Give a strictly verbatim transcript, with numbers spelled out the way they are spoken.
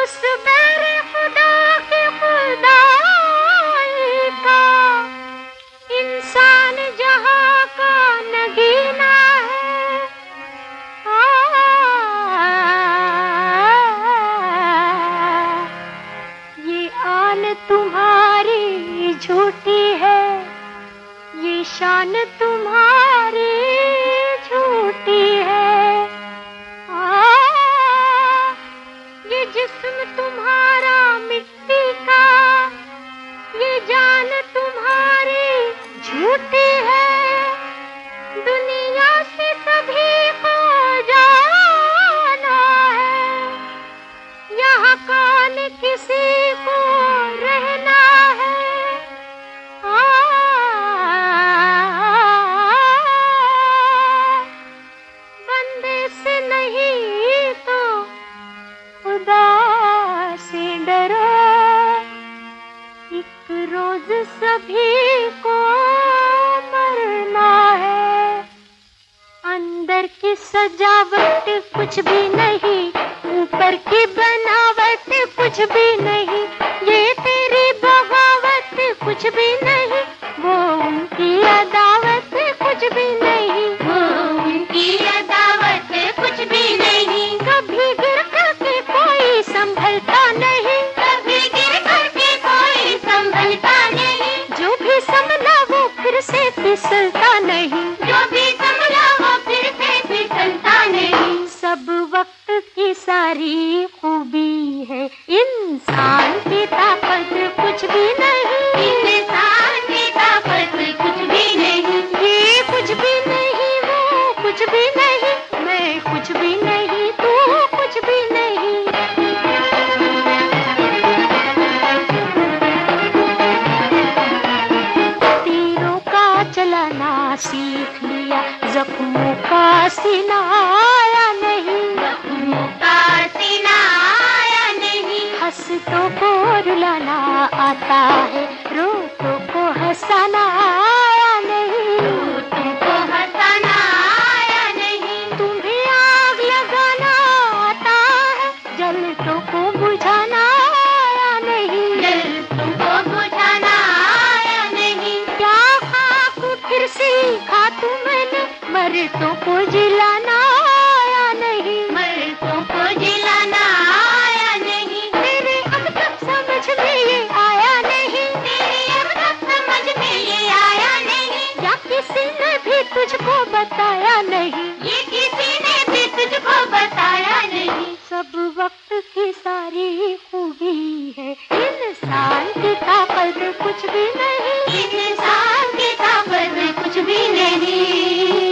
उस मेरे खुदा की खुदाई का इंसान जहाँ का नगीना है। आ, ये आन तुम्हारी झूठी है, ये शान तुम्हारी झूठी है। आ, ये जिस्म तुम्हारा मिट्टी का, ये जान तुम्हारी झूठी है। दुनिया से सभी को जाना है, यहाँ कौन किसी को रहना है। आ, बंदे से नहीं तो खुदा से डरो, एक रोज सभी को मरना है। अंदर की सजावट कुछ भी नहीं, ऊपर की बनावट कुछ भी नहीं, ये तेरी बगावत कुछ भी नहीं, वो उनकी अदावत कुछ भी नहीं, वो उनकी अदावत कुछ भी नहीं। कभी गिर करके कोई संभलता नहीं, कभी गिर करके कोई संभलता नहीं। जो भी संभला वो फिर से फिसलता नहीं, जो भी संभला वो फिर से फिसलता नहीं। सब वक्त की सारी खूबी है, इंसान की ताकत कुछ भी नहीं, इंसान की ताकत कुछ भी नहीं। ये कुछ भी नहीं, वो कुछ भी नहीं, मैं कुछ भी नहीं, तू कुछ भी नहीं। तीरों का चलाना सीख लिया, जख्मों का सीना आया नहीं, जख्मों का सीना आया नहीं। हंसतों को रुलाना आता है, रोतों को हंसाना आया नहीं, रोतों को हंसाना आया नहीं। तुम्हें आग लगाना आता है, जलतों को बुझाना आया नहीं, जलतों को बुझाना आया नहीं। क्या खाक फिर सीखा तुमने, मरतों को जिलाना आया नहीं, मरतों को जिलाना आया नहीं। तेरे अब तक समझ में ये आया नहीं, तेरे अब तक समझ में ये आया नहीं। या किसी ने भी तुझको बताया नहीं, ये किसी ने भी तुझको बताया नहीं। सब वक्त की सारी खूबी है, इंसान की ताकत कुछ भी नहीं, इंसान की ताकत कुछ भी नहीं।